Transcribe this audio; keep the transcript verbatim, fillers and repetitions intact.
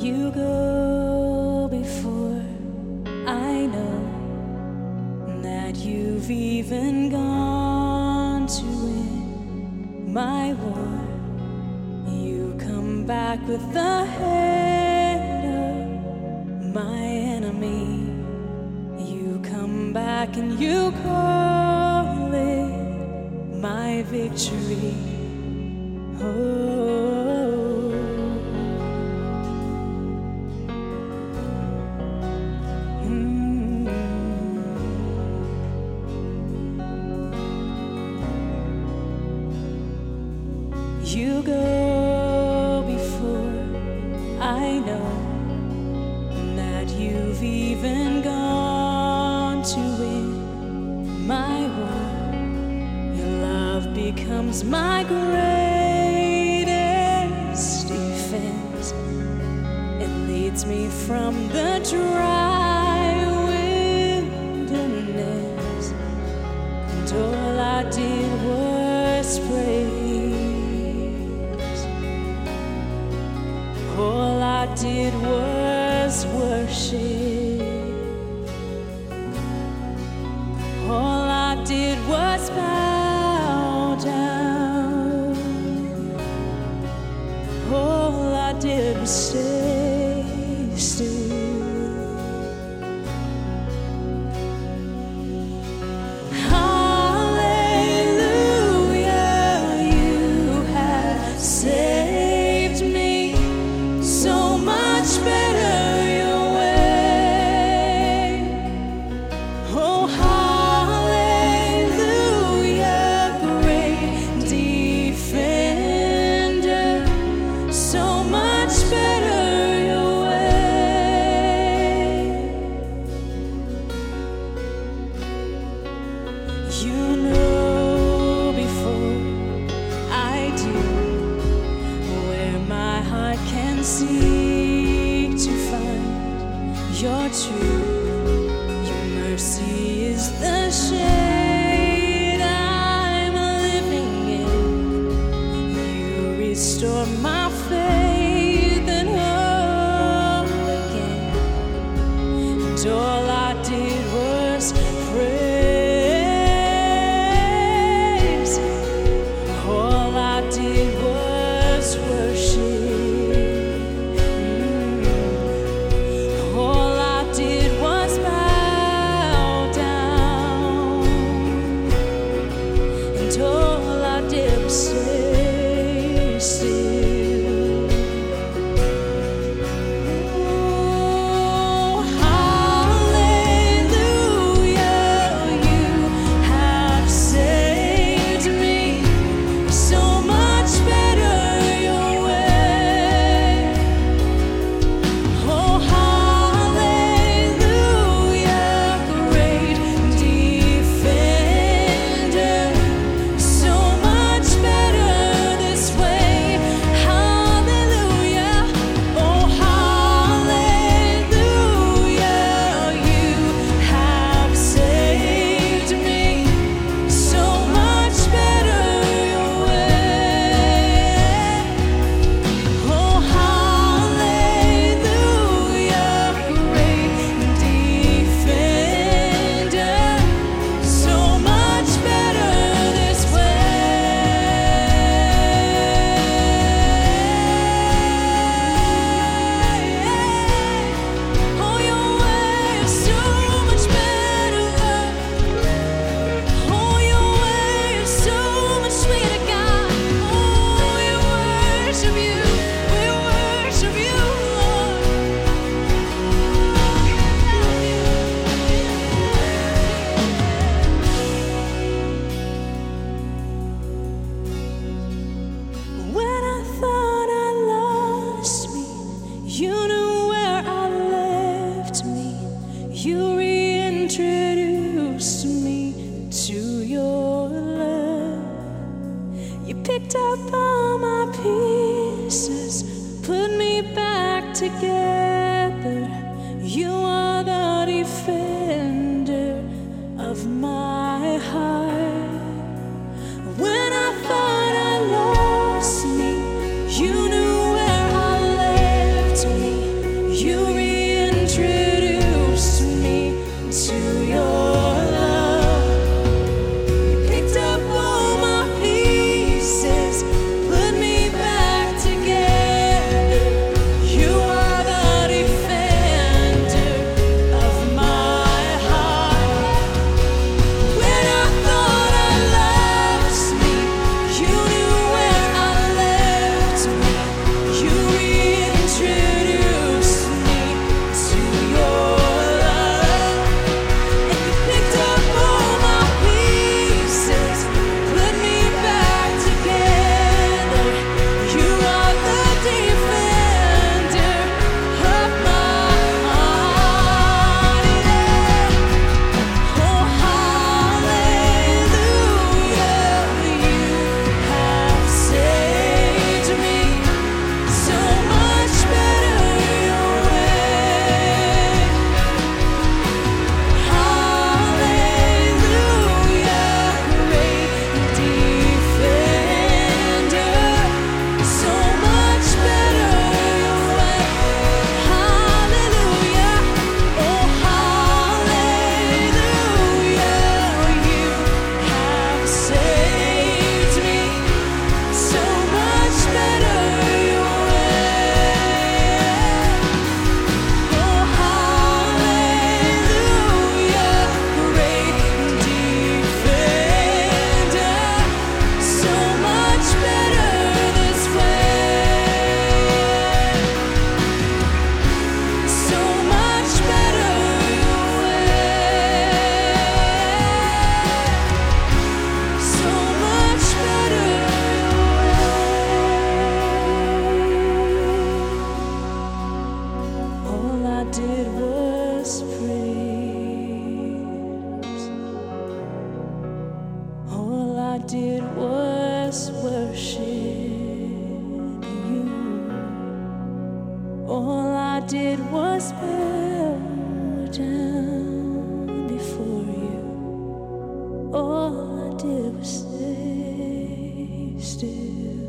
You go before I know that you've even gone to win my war. You come back with the head of my enemy. You come back and you call it my victory. Oh. You go before I know that you've even gone to win my war. Your love becomes my greatest defense. It leads me from the dry wilderness, and all I did was pray. All I did was worship. All I did was bow down. All I did was stay still. Hallelujah, you have saved me. So much better your way. Oh, hallelujah, great defender. So much better your way. You know before I do where my heart can seek to find your truth. Your mercy is the shade I'm living in. You restore my faith and hope again. And all I did was praise. All I did was worship. Stay still. Oh, hallelujah, you have saved me. So much better your way. Oh, hallelujah, great defender. So much better this way. Hallelujah. Oh, hallelujah. You have saved me. So much better your way. Oh, hallelujah. Great defender. So much better this Oh, your way is so much better. Oh, your way is so much sweeter, God. Oh, we worship you. We worship you, Lord. When I thought I lost me, you knew where I left me. You reintroduced me to your love. You picked up all my pieces, put me back together. You are the defender of my heart. When I thought I lost me, you knew where I left me. did was bow down before you. All I did was stay still.